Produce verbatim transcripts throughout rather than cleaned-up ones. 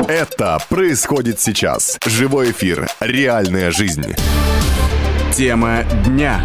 Это происходит сейчас. Живой эфир. Реальная жизнь. Тема дня.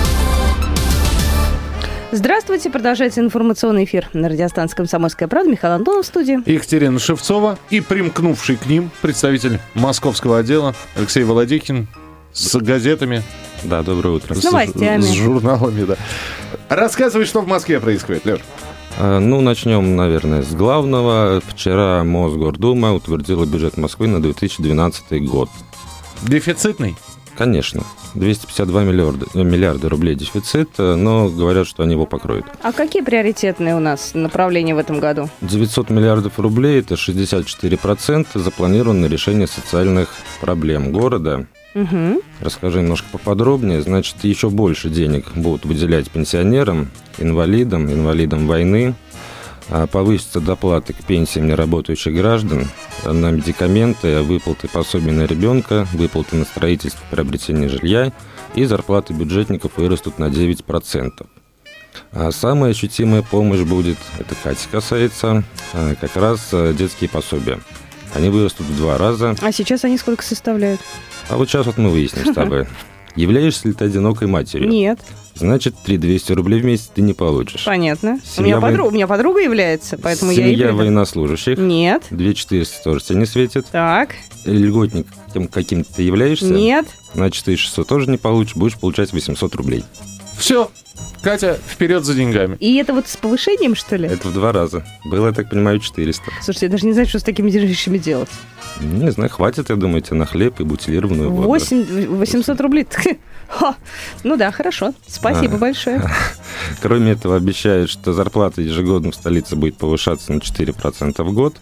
Здравствуйте, продолжается информационный эфир на радиостанции «Комсомольская правда». Михаил Антонов в студии. Екатерина Шевцова и примкнувший к ним представитель московского отдела Алексей Володихин с газетами. Да, доброе утро. С новостями. С, с журналами, да. Рассказывай, что в Москве происходит, Леш. Ну, начнем, наверное, с главного. Вчера Мосгордума утвердила бюджет Москвы на две тысячи двенадцатый год. Дефицитный? Конечно. двести пятьдесят два миллиарда, миллиарда рублей дефицит, но говорят, что они его покроют. А какие приоритетные у нас направления в этом году? девятьсот миллиардов рублей – это шестьдесят четыре процента запланировано на решение социальных проблем города. Угу. Расскажу немножко поподробнее. Значит, еще больше денег будут выделять пенсионерам, инвалидам, инвалидам войны. Повысятся доплаты к пенсиям неработающих граждан, на медикаменты, выплаты пособий на ребенка, выплаты на строительство и приобретение жилья, и зарплаты бюджетников вырастут на девять процентов. А самая ощутимая помощь будет, это Кати касается, как раз детские пособия. Они вырастут в два раза. А сейчас они сколько составляют? А вот сейчас вот мы выясним с тобой. Являешься ли ты одинокой матерью? Нет. Значит, три тысячи двести рублей в месяц ты не получишь. Понятно. У Семья меня, вой... подруга, у меня подруга является, поэтому Семья я и приду. военнослужащих? Нет. две тысячи четыреста тоже тебе не светит. Так. Льготник каким-то ты являешься? Нет. Значит, ты шестьсот тоже не получишь, будешь получать восемьсот рублей. Все. Катя, вперед за деньгами. И это вот с повышением, что ли? Это в два раза. Было, я так понимаю, четыреста. Слушайте, я даже не знаю, что с такими деньжищами делать. Не знаю, хватит, я думаю, тебе на хлеб и бутилированную воду. восемьсот рублей. Ха. Ну да, хорошо. Спасибо а. большое. Кроме этого, обещают, что зарплата ежегодно в столице будет повышаться на четыре процента в год.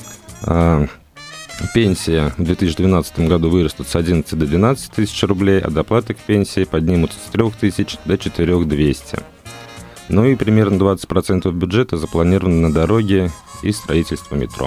А, пенсия в две тысячи двенадцатом году вырастут с одиннадцати до двенадцати тысяч рублей, а доплаты к пенсии поднимутся с трёх тысяч до четырёх тысяч двухсот. Ну и примерно двадцать процентов бюджета запланировано на дороги и строительство метро.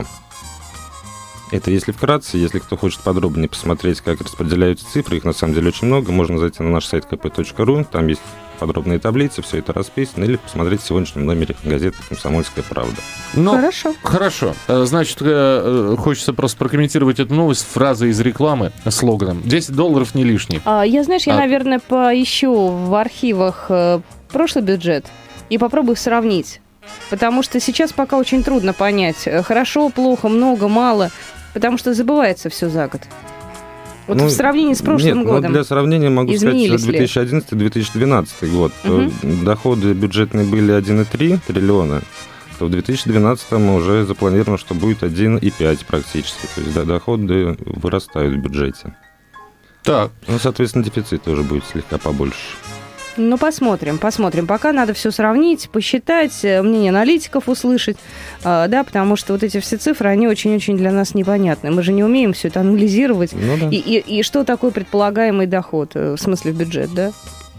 Это если вкратце. Если кто хочет подробнее посмотреть, как распределяются цифры, их на самом деле очень много, можно зайти на наш сайт ка пэ точка ру, там есть подробные таблицы, все это расписано, или посмотреть в сегодняшнем номере газеты «Комсомольская правда». Но, хорошо. Хорошо. Значит, хочется просто прокомментировать эту новость фразой из рекламы, слоганом «десять долларов не лишний». А, я, знаешь, я, а... наверное, поищу в архивах прошлый бюджет и попробую сравнить. Потому что сейчас пока очень трудно понять, хорошо, плохо, много, мало, потому что забывается все за год. Вот ну, в сравнении с прошлым нет, годом. Ну, для сравнения могу сказать, что две тысячи одиннадцатый - две тысячи двенадцатый год угу. доходы бюджетные были один целых три триллиона, то в две тысячи двенадцатом уже запланировано, что будет один целых пять практически. То есть да, доходы вырастают в бюджете. Так. Ну, соответственно, дефицит тоже будет слегка побольше. Ну, посмотрим, посмотрим. Пока надо все сравнить, посчитать, мнение аналитиков услышать, э, да, потому что вот эти все цифры, они очень-очень для нас непонятны. Мы же не умеем все это анализировать. Ну, да. и, и, и что такое предполагаемый доход, в смысле в бюджет, да?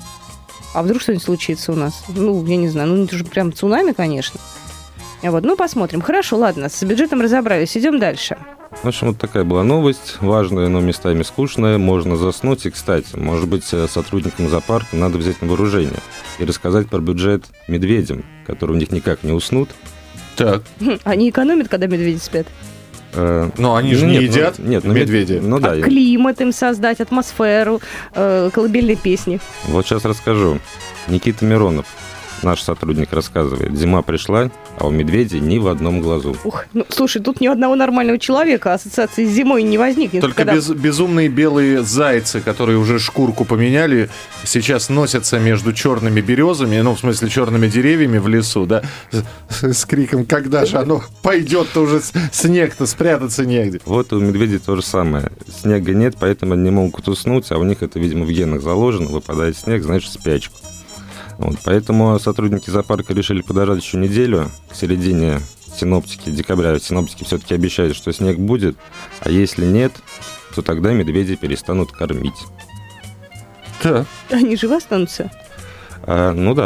А вдруг что-нибудь случится у нас? Ну, я не знаю, ну, это же прям цунами, конечно. Вот, ну, посмотрим. Хорошо, ладно, с бюджетом разобрались, идем дальше. В общем, вот такая была новость, важная, но местами скучная, можно заснуть. И, кстати, может быть, сотрудникам зоопарка надо взять на вооружение и рассказать про бюджет медведям, которые у них никак не уснут. Так. Они экономят, когда медведи спят? Э, но они же ну, не нет, едят ну, нет, медведи. Ну, да, а климат им создать, атмосферу, э, колыбельные песни. Вот сейчас расскажу. Никита Миронов, наш сотрудник, рассказывает. Зима пришла, а у медведей ни в одном глазу. Ух, ну, слушай, тут ни одного нормального человека ассоциации с зимой не возникнет. Только когда... без, безумные белые зайцы, которые уже шкурку поменяли, сейчас носятся между черными березами, ну, в смысле, черными деревьями в лесу, да, с, с криком, когда же оно пойдет-то уже, снег-то спрятаться негде. Вот у медведей то же самое. Снега нет, поэтому они не могут уснуть, а у них это, видимо, в генах заложено. Выпадает снег, значит, спячку. Вот, поэтому сотрудники зоопарка решили подождать еще неделю. К середине синоптики, декабря синоптики все-таки обещают, что снег будет. А если нет, то тогда медведи перестанут кормить. Да. Они живы останутся? А, ну да.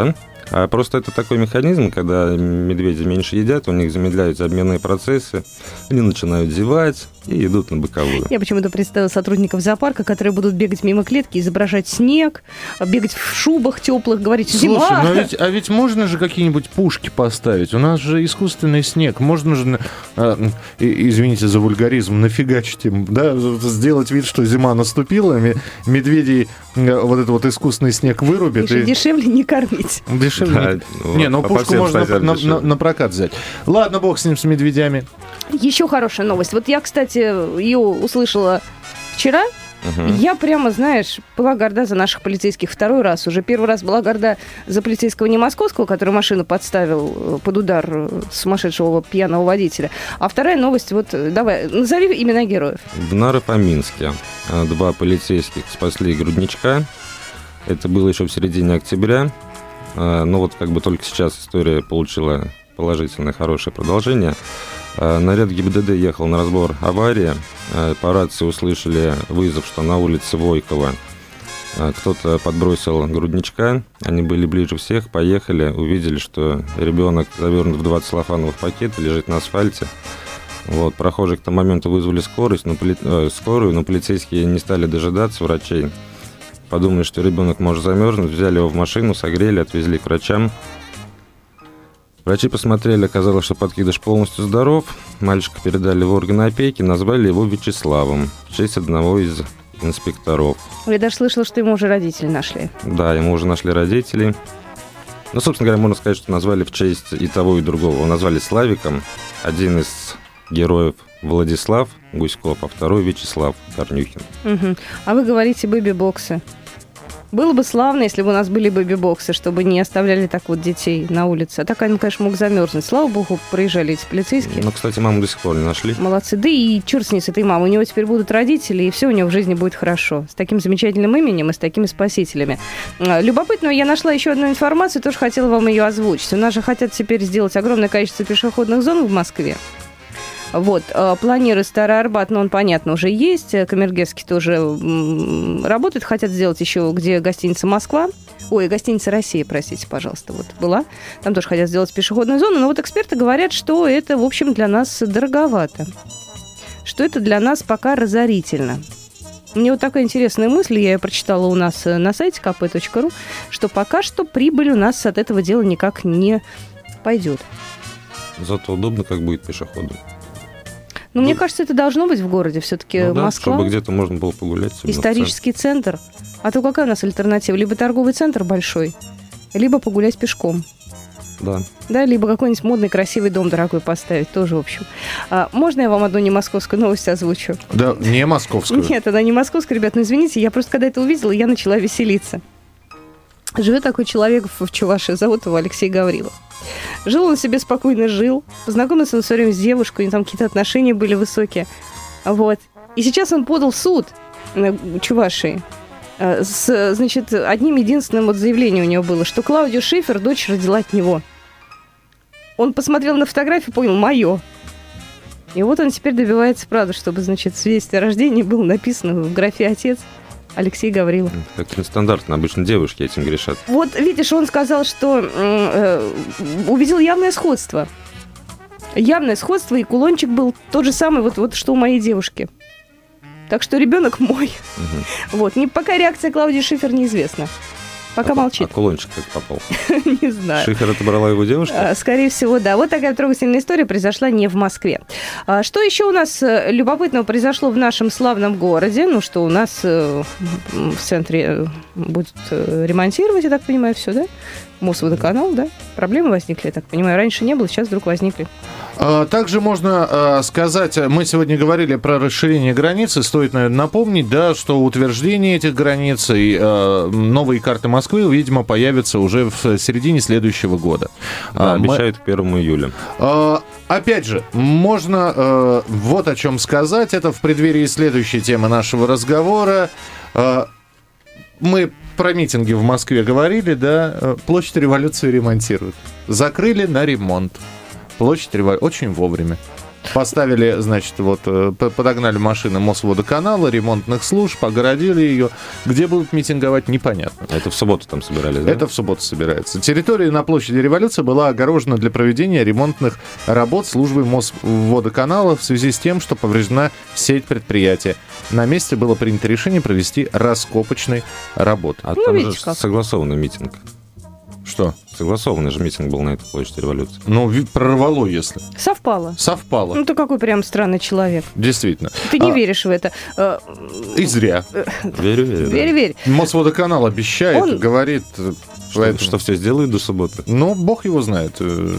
А просто это такой механизм, когда медведи меньше едят, у них замедляются обменные процессы, они начинают зевать и идут на боковую. Я почему-то представила сотрудников зоопарка, которые будут бегать мимо клетки, изображать снег, бегать в шубах теплых, говорить «зима». Слушай, ну ведь, а ведь можно же какие-нибудь пушки поставить? У нас же искусственный снег. Можно же, э, извините за вульгаризм, нафигачить им, да, сделать вид, что зима наступила, медведей э, вот этот вот искусственный снег вырубит. И... и... Дешевле не кормить. Дешевле Да, не... вот, не, ну по пушку всем можно статьям на, дешевле. на, на прокат взять. Ладно, бог с ним, с медведями. Еще хорошая новость. Вот я, кстати, ее услышала вчера. Угу. Я прямо, знаешь, была горда за наших полицейских второй раз. Уже первый раз была горда за полицейского не московского, который машину подставил под удар сумасшедшего пьяного водителя. А вторая новость, вот давай, назови имена героев. В Наро-Фоминске два полицейских спасли грудничка. Это было еще в середине октября. Но вот как бы только сейчас история получила положительное, хорошее продолжение. Наряд ГИБДД ехал на разбор аварии. По рации услышали вызов, что на улице Войкова кто-то подбросил грудничка. Они были ближе всех, поехали, увидели, что ребенок завернут в два целлофановых пакета, лежит на асфальте. Вот, прохожие к тому моменту вызвали скорость, но, поли... э, скорую, но полицейские не стали дожидаться врачей. Подумали, что ребенок может замерзнуть, взяли его в машину, согрели, отвезли к врачам. Врачи посмотрели, оказалось, что подкидыш полностью здоров. Мальчика передали в органы опеки, назвали его Вячеславом в честь одного из инспекторов. Я даже слышала, что ему уже родители нашли. Да, ему уже нашли родителей. Ну, собственно говоря, можно сказать, что назвали в честь и того, и другого. Его назвали Славиком. Один из героев Владислав Гуськов, а второй Вячеслав Корнюхин. Угу. А вы говорите бэби-боксы. Было бы славно, если бы у нас были бэби-боксы, чтобы не оставляли так вот детей на улице. А так они, конечно, мог замерзнуть. Слава богу, проезжали эти полицейские. Ну, кстати, маму до сих пор не нашли. Молодцы. Да и черт с ней, с этой мамой. У него теперь будут родители, и все у него в жизни будет хорошо. С таким замечательным именем и с такими спасителями. Любопытно, я нашла еще одну информацию, тоже хотела вам ее озвучить. У нас же хотят теперь сделать огромное количество пешеходных зон в Москве. Вот, планирует Старый Арбат, но он, понятно, уже есть. Камергерский тоже работает. Хотят сделать еще, где гостиница «Москва». Ой, гостиница «Россия», простите, пожалуйста, вот была. Там тоже хотят сделать пешеходную зону. Но вот эксперты говорят, что это, в общем, для нас дороговато. Что это для нас пока разорительно. Мне вот такая интересная мысль, я ее прочитала у нас на сайте ка пэ точка ру, что пока что прибыль у нас от этого дела никак не пойдет. Зато удобно, как будет пешеходу. Ну, мне кажется, это должно быть в городе. Все-таки ну, да, Москва. Чтобы где-то можно было погулять. Исторический центр. А то какая у нас альтернатива? Либо торговый центр большой, либо погулять пешком. Да. Да, либо какой-нибудь модный, красивый дом дорогой поставить. Тоже, в общем. А, можно я вам одну не московскую новость озвучу? Да, не московскую. Нет, она не московская, ребят, ну извините. Я просто, когда это увидела, я начала веселиться. Живет такой человек в Чувашии, зовут его Алексей Гаврилов. Жил он себе спокойно, жил. Познакомился он в свое время с девушкой, у них там какие-то отношения были высокие. Вот. И сейчас он подал в суд в Чувашии. С, значит, одним единственным вот заявлением у него было, что Клаудию Шифер дочь родила от него. Он посмотрел на фотографию, понял, мое. И вот он теперь добивается, правда, чтобы, значит, в свидетельстве о рождении было написано в графе «Отец» Алексей Гаврилов. Как нестандартно, обычно девушки этим грешат. Вот, видишь, он сказал, что э, увидел явное сходство. Явное сходство, и кулончик был тот же самый, вот, вот что у моей девушки. Так что ребенок мой. Угу. Вот, не, пока реакция Клаудии Шифер неизвестна. Пока а, молчит. А кулончик как попал? Не знаю. Шифер отобрала его девушка? Скорее всего, да. Вот такая трогательная история произошла не в Москве. Что еще у нас любопытного произошло в нашем славном городе? Ну, что у нас в центре будет ремонтировать, я так понимаю, все, да? Мосводоканал, да? Проблемы возникли, я так понимаю. Раньше не было, сейчас вдруг возникли. Также можно сказать, мы сегодня говорили про расширение границы. Стоит, наверное, напомнить, да, что утверждение этих границ и новые карты Москвы, видимо, появятся уже в середине следующего года. Да, мы... обещают к первому июля. Опять же, можно вот о чем сказать. Это в преддверии следующей темы нашего разговора. Мы про митинги в Москве говорили, да, площадь Революции ремонтируют. Закрыли на ремонт. Площадь Революции очень вовремя. Поставили, значит, вот подогнали машины Мосводоканала, ремонтных служб, огородили ее. Где будут митинговать, непонятно. Это в субботу там собирались, да? Это в субботу собирается. Территория на площади Революции была огорожена для проведения ремонтных работ службы Мосводоканала в связи с тем, что повреждена сеть предприятия. На месте было принято решение провести раскопочные работы. А Ну, там же видите как. согласованный митинг. Что? Согласованный же митинг был на этой площади Революции. Ну, ви- прорвало, если. Совпало. Совпало. Ну, ты какой прям странный человек. Действительно. Ты не А, веришь в это. Э, И зря. Верю, верю. да. Верь, верь. Мосводоканал обещает, Он- говорит... э, Что, поэтому- что все сделают до субботы. Ну, бог его знает. э,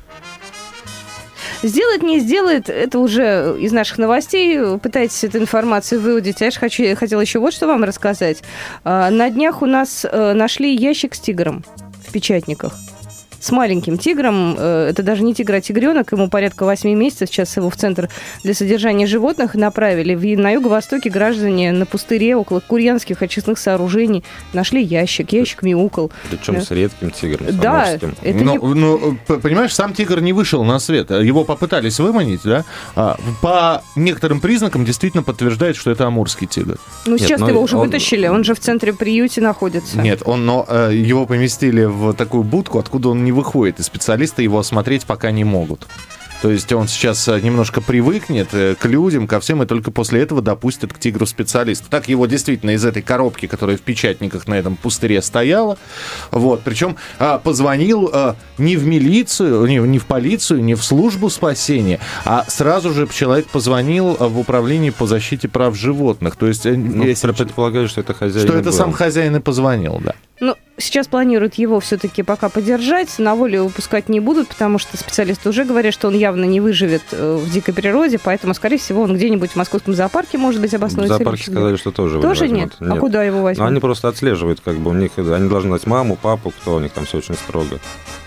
Сделает, не сделает, это уже из наших новостей. Пытаетесь эту информацию выудить. Я же хочу, хотела еще вот что вам рассказать. А, На днях у нас э, нашли ящик с тигром в Печатниках. С маленьким тигром. Э, Это даже не тигр, а тигренок. Ему порядка восьми месяцев. Сейчас его в Центр для содержания животных направили. В- На юго-востоке граждане на пустыре около Курьянских очистных сооружений нашли ящик. Ящик мяукал. Причем Да. с редким тигром, с Да, амурским. это но, не... ну, п- понимаешь, сам тигр не вышел на свет. Его попытались выманить, да? А, по некоторым признакам действительно подтверждает, что это амурский тигр. Ну, Нет, сейчас но его уже он- вытащили. Он же в центре приюте находится. Нет, он, но э, его поместили в такую будку, откуда он не выходит, и специалисты его осмотреть пока не могут. То есть он сейчас э, немножко привыкнет э, к людям, ко всем, и только после этого допустят к тигру специалистов. Так его действительно из этой коробки, которая в Печатниках на этом пустыре стояла, вот, причем а, позвонил а, не в милицию, не, не в полицию, не в службу спасения, а сразу же человек позвонил а, в управление по защите прав животных. То есть, э, Ну, если- предполагаю, что это хозяин. что это был. сам хозяин и позвонил, да. Ну, сейчас планируют его все-таки пока подержать, на волю выпускать не будут, потому что специалисты уже говорят, что он явно не выживет э, в дикой природе, поэтому, скорее всего, он где-нибудь в московском зоопарке, может быть, В обоснуется. зоопарке сказали, что тоже Тоже возьмут. нет? А куда его Ну, возьмут? они просто отслеживают, как бы у них, они должны знать маму, папу, кто у них там все очень строго.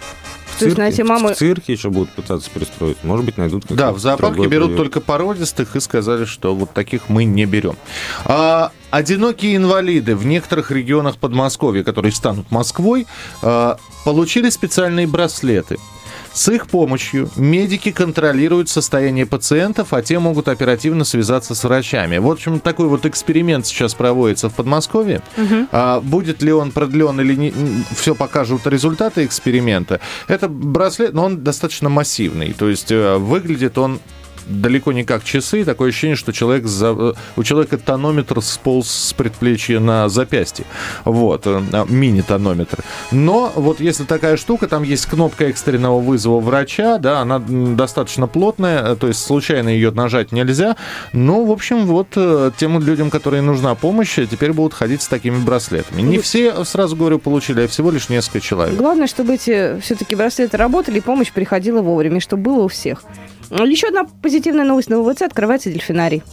В То есть цирке- найти маму- В цирке еще будут пытаться пристроить. Может быть, найдут какой-то Да, в зоопарке другой берут приют. только породистых и сказали, что вот таких мы не берем. А, одинокие инвалиды в некоторых регионах Подмосковья, которые станут Москвой, а, получили специальные браслеты. С их помощью медики контролируют состояние пациентов, а те могут оперативно связаться с врачами. В общем, такой вот эксперимент сейчас проводится в Подмосковье. А, будет ли он продлен или не, все покажут результаты эксперимента. Это браслет, но он достаточно массивный. То есть э, выглядит он далеко не как часы. Такое ощущение, что человек за... у человека тонометр сполз с предплечья на запястье. Вот, э, мини-тонометр. Но вот если такая штука, там есть кнопка экстренного вызова врача, да, она м, достаточно плотная, то есть случайно ее нажать нельзя. Ну, в общем, вот э, тем людям, которым нужна помощь, теперь будут ходить с такими браслетами. Не все, сразу говорю, получили, а всего лишь несколько человек. Главное, чтобы эти все-таки браслеты работали, и помощь приходила вовремя, чтобы было у всех. Еще одна позитивная новость на ОВЦ: открывается дельфинарий.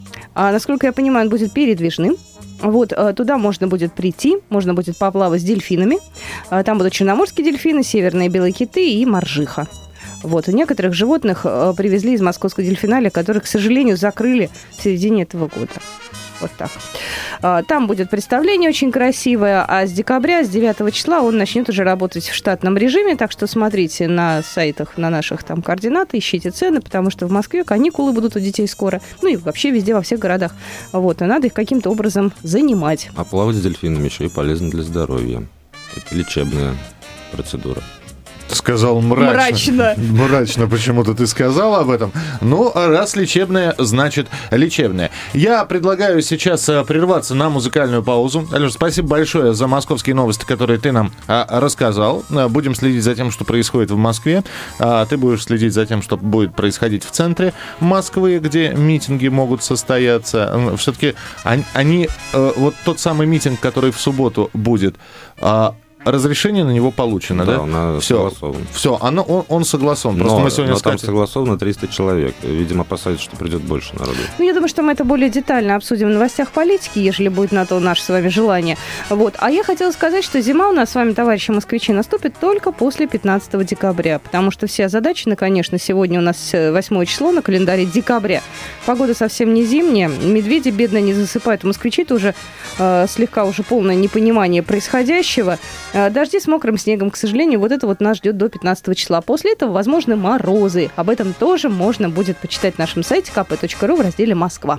А, насколько я понимаю, он будет передвижным. Вот, а, туда можно будет прийти, можно будет поплавать с дельфинами. А, там будут черноморские дельфины, северные белые киты и моржиха. Вот, у некоторых животных а, привезли из московского дельфинария, которых, к сожалению, закрыли в середине этого года. Вот так. А, Там будет представление очень красивое, а с декабря, с девятого числа он начнет уже работать в штатном режиме, так что смотрите на сайтах, на наших там координаты, ищите цены, потому что в Москве каникулы будут у детей скоро, ну и вообще везде, во всех городах. Вот, и надо их каким-то образом занимать. А плавать с дельфинами еще и полезно для здоровья. Это лечебная процедура. Сказал мрачно. Мрачно. Мрачно почему-то ты сказал об этом. Ну, раз лечебное, значит лечебное. Я предлагаю сейчас а, прерваться на музыкальную паузу. Алёш, спасибо большое за московские новости, которые ты нам а, рассказал. А, будем следить за тем, что происходит в Москве. А ты будешь следить за тем, что будет происходить в центре Москвы, где митинги могут состояться. Все-таки они, они а, вот тот самый митинг, который в субботу будет, а, разрешение на него получено, да? Да, он Все, согласован. все, оно, он, он согласован. Просто Но, мы сегодня но с там Катей- согласовано триста человек. Видимо, опасаются, что придет больше народу. Ну, я думаю, что мы это более детально обсудим в новостях политики, ежели будет на то наше с вами желание. Вот. А я хотела сказать, что зима у нас с вами, товарищи москвичи, наступит только после пятнадцатого декабря, потому что все озадачены, конечно, сегодня у нас восьмое число на календаре декабря. Погода совсем не зимняя, медведи бедно не засыпают. У москвичей-то уже э, слегка уже полное непонимание происходящего. Дожди с мокрым снегом, к сожалению, вот это вот нас ждет до пятнадцатого числа. После этого возможны морозы. Об этом тоже можно будет почитать на нашем сайте ка пэ точка ру в разделе «Москва».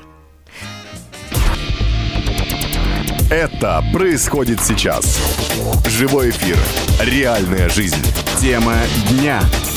Это происходит сейчас. Живой эфир. Реальная жизнь. Тема дня.